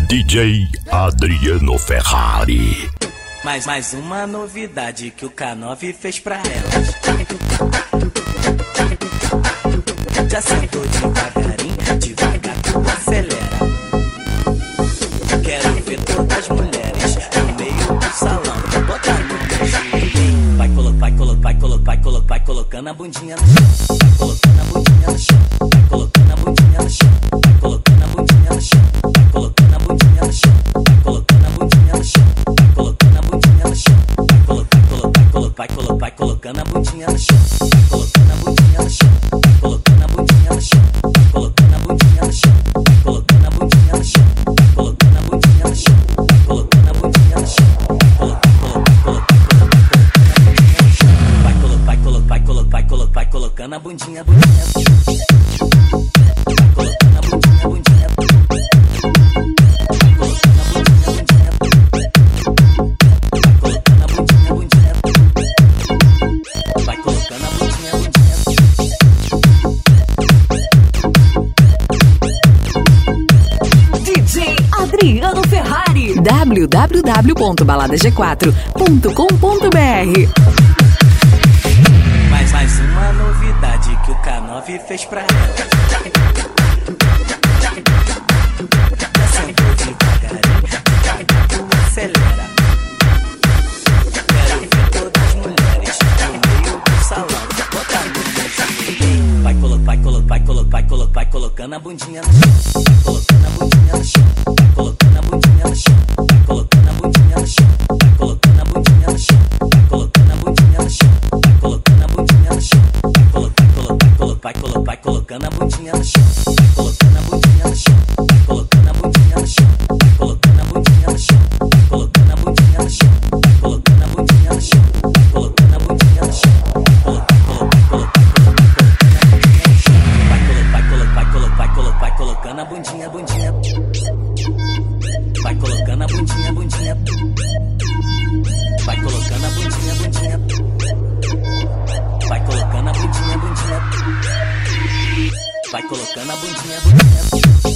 DJ Adriano Ferrari. Mais uma novidade que o K9 fez pra elas. Já sentou devagarinho, devagar tu acelera. Quero ver todas as mulheres no meio do salão. Bota no bucho. Vai colocando a bundinha no chão. Vai colocando a bundinha no chão. Vai colocando a bundinha no chão. Vai colocando a bundinha no chão. Vai colocando a bundinha no chão. Vai colocando a bundinha no chão. Vai colocando a bundinha no chão. Vai colocando a bundinha no chão. Vai colocando a bundinha no chão. Vai colocando a bundinha no chão. Vai colocando a bundinha no chão. Vai colocando a bundinha no chão. Vai colocando a bundinha no chão. Vai colocando a bundinha no chão. Vai colocando a bundinha, bundinha. Vai colocando a bundinha, bundinha. Vai colocando a bundinha, bundinha. Vai colocando a bundinha, bundinha. Vai colocando a bundinha, bundinha. DJ Adriano Ferrari. www.baladag4.com.br. Mais uma novidade que o K9 fez pra ela. Já sentou devagarinho, tu acelera. Quero ver todas as mulheres no meio do salão. Bota no bucho. Vai colocando a bundinha no chão. Vai colocando a bundinha no chão. Vai colocando a bundinha no chão. Vai colocando a bundinha no chão. Vai colocando a bundinha no chão. Vai colocando a bundinha no chão. Vai colocando a bundinha no chão. Vai colocando a bundinha no chão. Vai colocando a bundinha no chão. Vai colocando a bundinha no chão. Vai colocando a bundinha no chão. Vai colocando a bundinha no chão. Vai colocando a bundinha no chão. Vai colocando a bundinha no chão. Vai colocando a bundinha, bundinha. Vai colocando a bundinha, bundinha. Vai colocando a bundinha, bundinha. Vai colocando a bundinha, bundinha. Vai colocando a bundinha, bundinha.